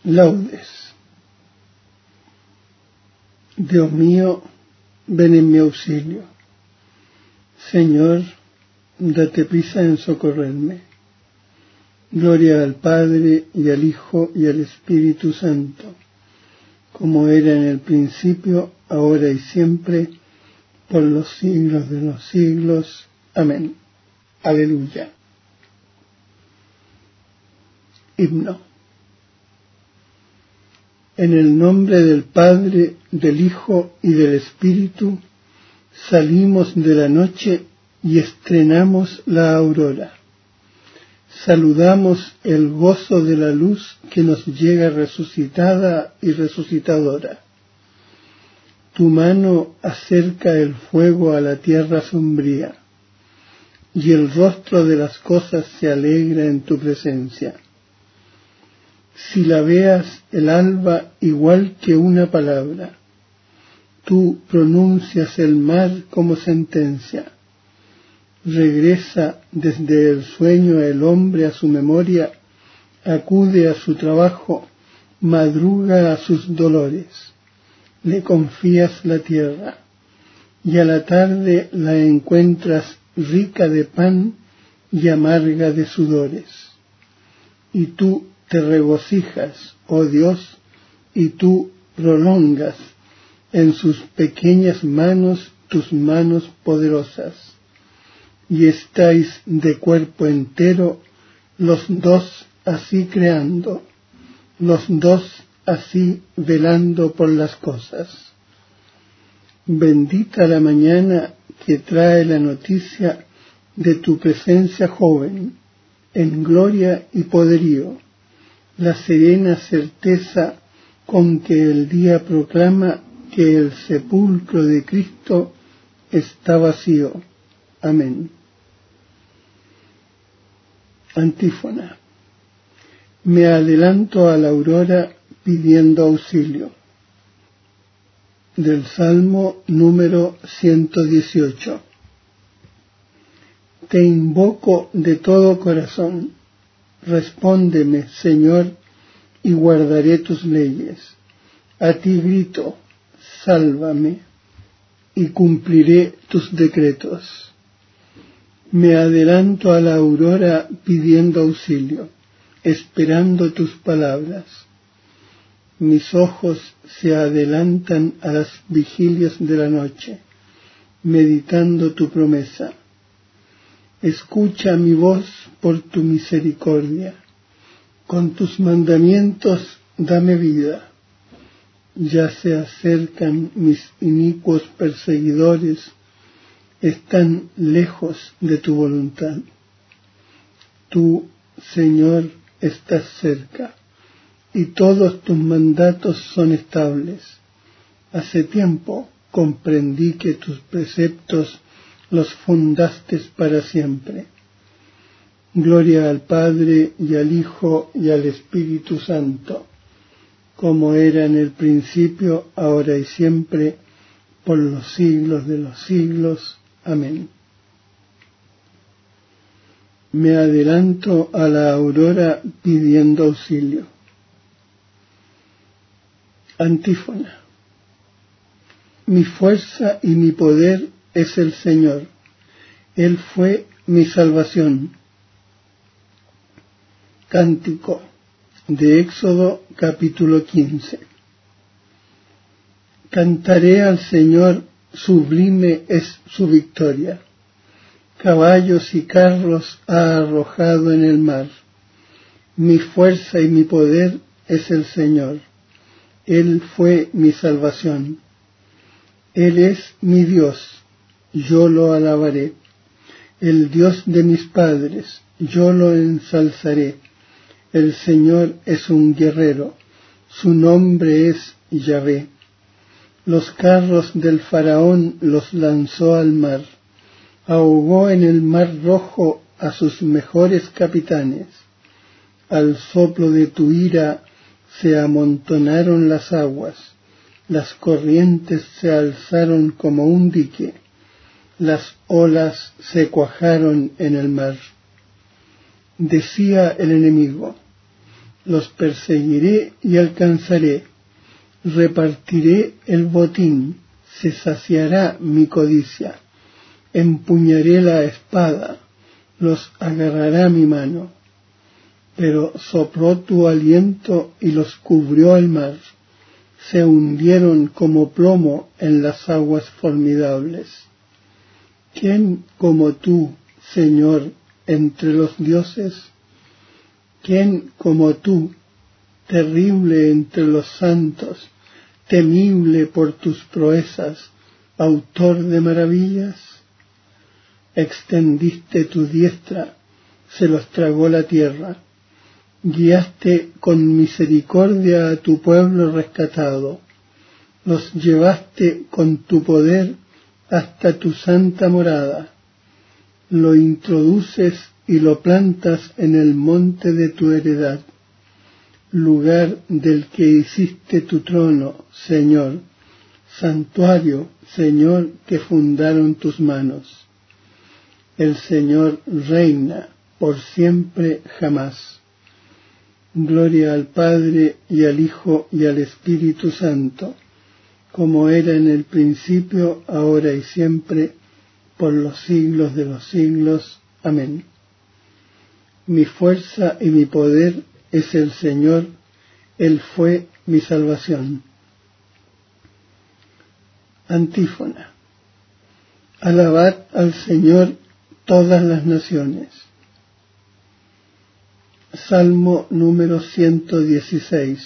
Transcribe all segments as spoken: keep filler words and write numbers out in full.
Laudes. Dios mío, ven en mi auxilio. Señor, date prisa en socorrerme. Gloria al Padre, y al Hijo, y al Espíritu Santo, como era en el principio, ahora y siempre, por los siglos de los siglos. Amén. Aleluya. Himno. En el nombre del Padre, del Hijo y del Espíritu, salimos de la noche y estrenamos la aurora. Saludamos el gozo de la luz que nos llega resucitada y resucitadora. Tu mano acerca el fuego a la tierra sombría, y el rostro de las cosas se alegra en tu presencia. Si la veas el alba igual que una palabra, tú pronuncias el mar como sentencia. Regresa desde el sueño el hombre a su memoria, acude a su trabajo, madruga a sus dolores. Le confías la tierra, y a la tarde la encuentras rica de pan y amarga de sudores. Y tú te regocijas, oh Dios, y tú prolongas en sus pequeñas manos tus manos poderosas. Y estáis de cuerpo entero los dos así creando, los dos así velando por las cosas. Bendita la mañana que trae la noticia de tu presencia joven, en gloria y poderío, la serena certeza con que el día proclama que el sepulcro de Cristo está vacío. Amén. Antífona. Me adelanto a la aurora pidiendo auxilio. Del Salmo número ciento dieciocho. Te invoco de todo corazón. Respóndeme, Señor, y guardaré tus leyes. A ti grito, sálvame, y cumpliré tus decretos. Me adelanto a la aurora pidiendo auxilio, esperando tus palabras. Mis ojos se adelantan a las vigilias de la noche, meditando tu promesa. Escucha mi voz por tu misericordia. Con tus mandamientos dame vida. Ya se acercan mis inicuos perseguidores, están lejos de tu voluntad. Tú, Señor, estás cerca, y todos tus mandatos son estables. Hace tiempo comprendí que tus preceptos los fundaste para siempre. Gloria al Padre, y al Hijo, y al Espíritu Santo, como era en el principio, ahora y siempre, por los siglos de los siglos. Amén. Me adelanto a la aurora pidiendo auxilio. Antífona. Mi fuerza y mi poder es el Señor. Él fue mi salvación. Cántico de Éxodo capítulo quince. Cantaré al Señor, sublime es su victoria. Caballos y carros ha arrojado en el mar. Mi fuerza y mi poder es el Señor. Él fue mi salvación. Él es mi Dios, yo lo alabaré. El Dios de mis padres, yo lo ensalzaré. El Señor es un guerrero, su nombre es Yahvé. Los carros del faraón los lanzó al mar, ahogó en el mar rojo a sus mejores capitanes. Al soplo de tu ira se amontonaron las aguas, las corrientes se alzaron como un dique, las olas se cuajaron en el mar. Decía el enemigo: los perseguiré y alcanzaré, repartiré el botín, se saciará mi codicia, empuñaré la espada, los agarrará mi mano. Pero sopló tu aliento y los cubrió el mar, se hundieron como plomo en las aguas formidables. ¿Quién como tú, Señor, entre los dioses? ¿Quién como tú, terrible entre los santos, temible por tus proezas, autor de maravillas? Extendiste tu diestra, se los tragó la tierra. Guiaste con misericordia a tu pueblo rescatado, los llevaste con tu poder hasta tu santa morada, lo introduces y lo plantas en el monte de tu heredad, lugar del que hiciste tu trono, Señor, santuario, Señor, que fundaron tus manos. El Señor reina por siempre jamás. Gloria al Padre, y al Hijo, y al Espíritu Santo, como era en el principio, ahora y siempre, por los siglos de los siglos. Amén. Mi fuerza y mi poder es el Señor, Él fue mi salvación. Antífona. Alabad al Señor todas las naciones. Salmo número ciento dieciséis.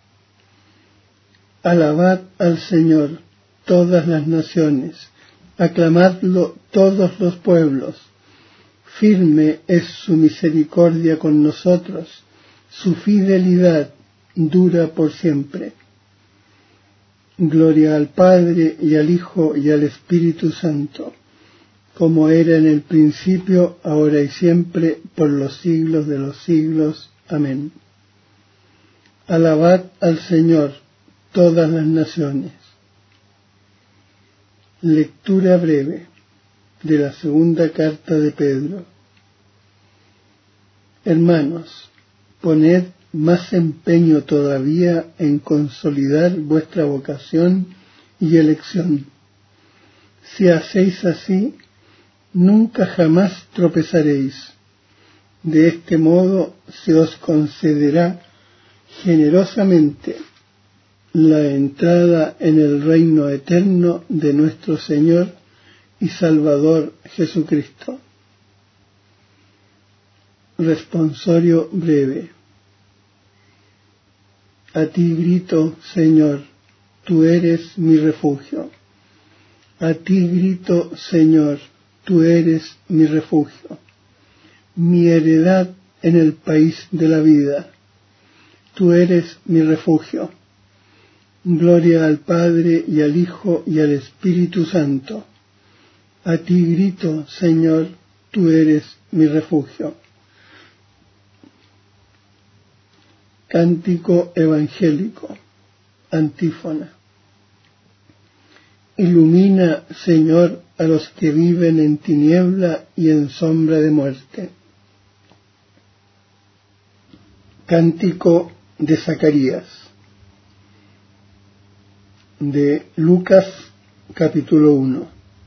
Alabad al Señor todas las naciones, aclamadlo todos los pueblos. Firme es su misericordia con nosotros, su fidelidad dura por siempre. Gloria al Padre, y al Hijo, y al Espíritu Santo, como era en el principio, ahora y siempre, por los siglos de los siglos. Amén. Alabad al Señor todas las naciones. Lectura breve de la segunda carta de Pedro. Hermanos, poned más empeño todavía en consolidar vuestra vocación y elección. Si hacéis así, nunca jamás tropezaréis. De este modo se os concederá generosamente la entrada en el reino eterno de nuestro Señor y Salvador Jesucristo. Responsorio breve. A ti grito, Señor, tú eres mi refugio. A ti grito, Señor, tú eres mi refugio, mi heredad en el país de la vida. Tú eres mi refugio. Gloria al Padre, y al Hijo, y al Espíritu Santo. A ti grito, Señor, tú eres mi refugio. Cántico evangélico. Antífona. Ilumina, Señor, a los que viven en tiniebla y en sombra de muerte. Cántico de Zacarías. De Lucas, capítulo uno.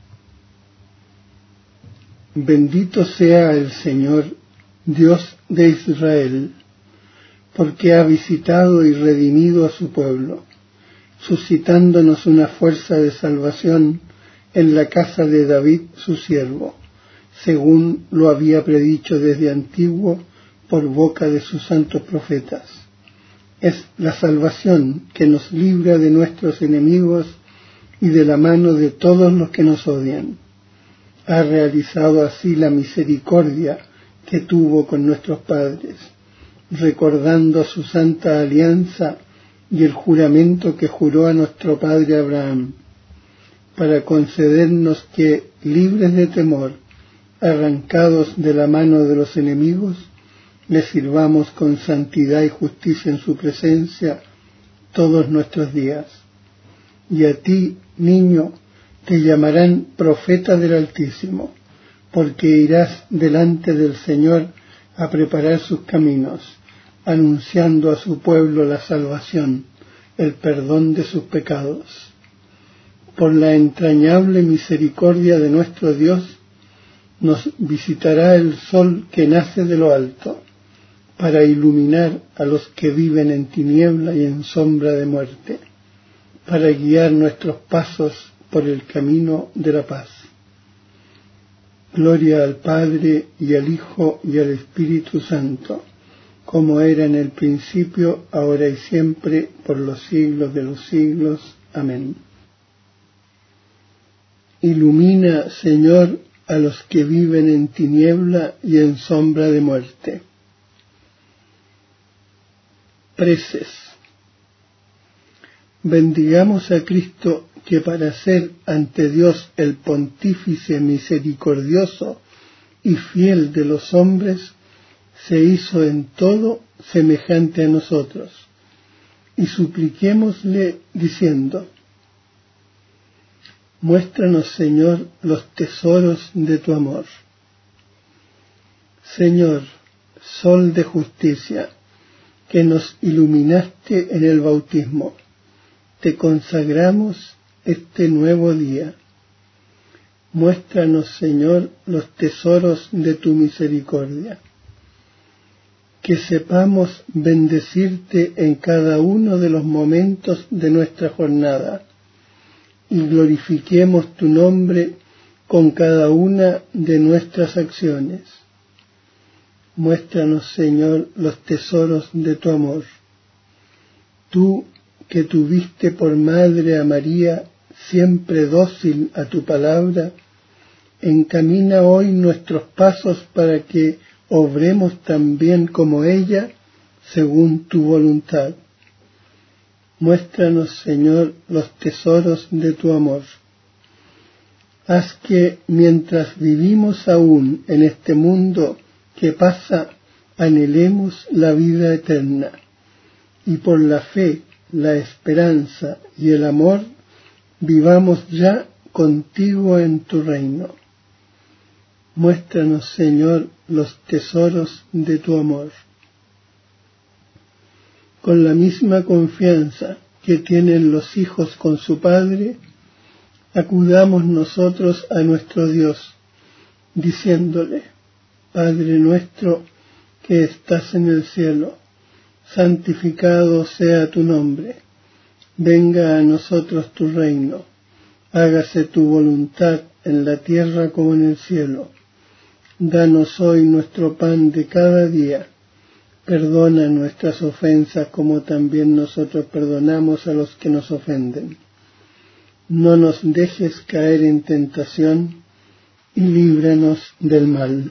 Bendito sea el Señor, Dios de Israel, porque ha visitado y redimido a su pueblo, suscitándonos una fuerza de salvación en la casa de David su siervo, según lo había predicho desde antiguo por boca de sus santos profetas. Es la salvación que nos libra de nuestros enemigos y de la mano de todos los que nos odian. Ha realizado así la misericordia que tuvo con nuestros padres, recordando su santa alianza y el juramento que juró a nuestro padre Abraham, para concedernos que, libres de temor, arrancados de la mano de los enemigos, le sirvamos con santidad y justicia en su presencia todos nuestros días. Y a ti, niño, te llamarán profeta del Altísimo, porque irás delante del Señor a preparar sus caminos, anunciando a su pueblo la salvación, el perdón de sus pecados. Por la entrañable misericordia de nuestro Dios, nos visitará el sol que nace de lo alto, para iluminar a los que viven en tiniebla y en sombra de muerte, para guiar nuestros pasos por el camino de la paz. Gloria al Padre, y al Hijo, y al Espíritu Santo, como era en el principio, ahora y siempre, por los siglos de los siglos. Amén. Ilumina, Señor, a los que viven en tiniebla y en sombra de muerte. Preces. Bendigamos a Cristo, que para ser ante Dios el Pontífice misericordioso y fiel de los hombres, se hizo en todo semejante a nosotros, y supliquémosle diciendo: muéstranos, Señor, los tesoros de tu amor. Señor, sol de justicia, que nos iluminaste en el bautismo, te consagramos este nuevo día. Muéstranos, Señor, los tesoros de tu misericordia. Que sepamos bendecirte en cada uno de los momentos de nuestra jornada y glorifiquemos tu nombre con cada una de nuestras acciones. Muéstranos, Señor, los tesoros de tu amor. Tú, que tuviste por madre a María, siempre dócil a tu palabra, encamina hoy nuestros pasos para que obremos también como ella, según tu voluntad. Muéstranos, Señor, los tesoros de tu amor. Haz que, mientras vivimos aún en este mundo que pasa, anhelemos la vida eterna, y por la fe, la esperanza y el amor, vivamos ya contigo en tu reino. Muéstranos, Señor, los tesoros de tu amor. Con la misma confianza que tienen los hijos con su Padre, acudamos nosotros a nuestro Dios, diciéndole: Padre nuestro que estás en el cielo, santificado sea tu nombre. Venga a nosotros tu reino. Hágase tu voluntad en la tierra como en el cielo. Danos hoy nuestro pan de cada día. Perdona nuestras ofensas como también nosotros perdonamos a los que nos ofenden. No nos dejes caer en tentación y líbranos del mal.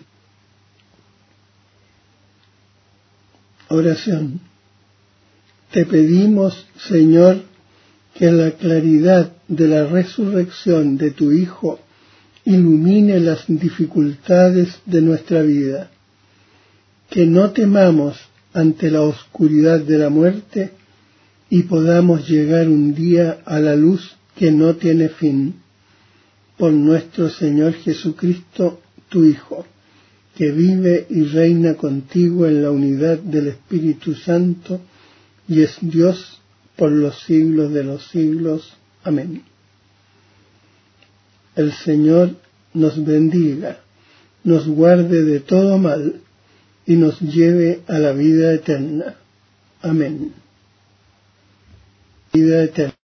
Oración. Te pedimos, Señor, que la claridad de la resurrección de tu Hijo ilumine las dificultades de nuestra vida, que no temamos ante la oscuridad de la muerte y podamos llegar un día a la luz que no tiene fin. Por nuestro Señor Jesucristo, tu Hijo, que vive y reina contigo en la unidad del Espíritu Santo y es Dios por los siglos de los siglos. Amén. El Señor nos bendiga, nos guarde de todo mal y nos lleve a la vida eterna. Amén. Vida eterna.